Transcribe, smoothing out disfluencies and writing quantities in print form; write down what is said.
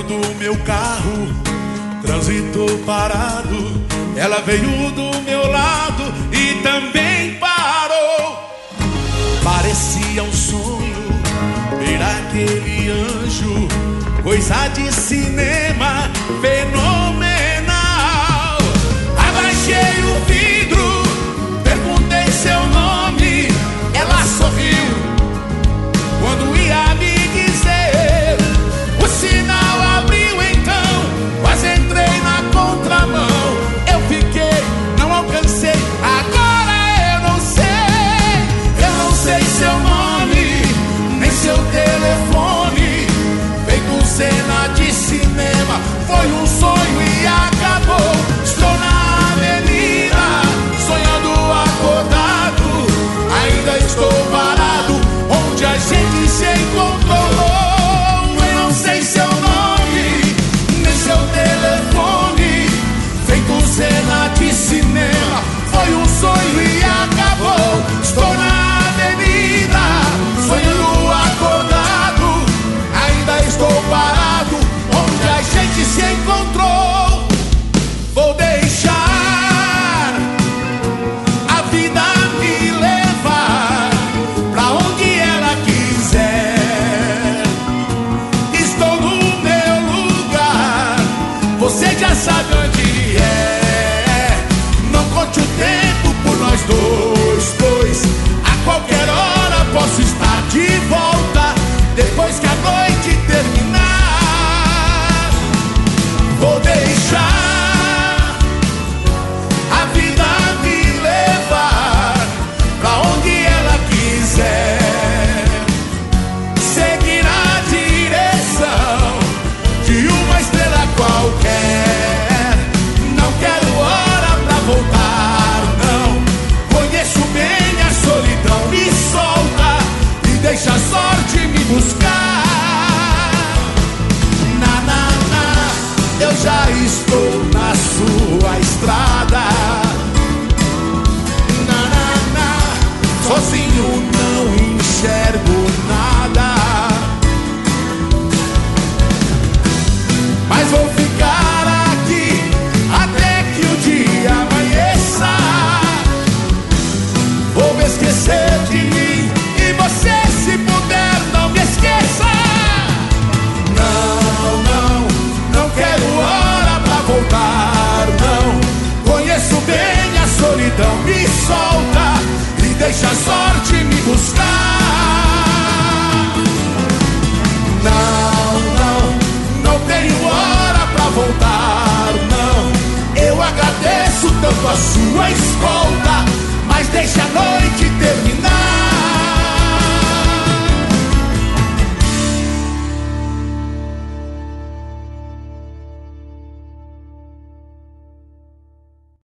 do meu carro, trânsito parado, ela veio do meu lado e também parou. Parecia um sonho ver aquele anjo, coisa de cinema fenomenal. Abaixei o vidro, perguntei seu nome, ela sorriu quando ia me dizer. O sinal abriu então, quase entrei na contramão. Eu fiquei, não alcancei, agora eu não sei seu nome, nem seu telefone. Feito cena de cinema, foi um sonho e acabou. Estou na avenida, sonhando acordado, ainda estou parado onde a gente se encontrou. Eu não sei seu nome, nem seu telefone. Feito cena de cinema, foi um sonho e acabou. Estou na avenida, sonhando acordado, ainda estou parado onde a gente se encontrou. Vou deixar a vida me levar pra onde ela quiser. Estou no meu lugar, você já sabe onde é. Não conte o tempo por nós dois, pois a qualquer hora posso estar de volta depois que a noite terminar. Vou deixar a vida me levar pra onde ela quiser, seguir a direção de uma estrela qualquer. Não quero hora pra voltar, não. Conheço bem a solidão, me solta e deixa a sorte me buscar. Eu já estou na sua estrada. Sozinho não enxergo nada, mas vou ficar aqui até que o dia amanheça. Vou me esquecer de mim e você, se puder, não me esqueça. Não quero hora pra voltar, não. Conheço bem a solidão, me solta e deixa a sorte me buscar. Não tenho hora pra voltar, não. Eu agradeço tanto a sua escolta, mas deixa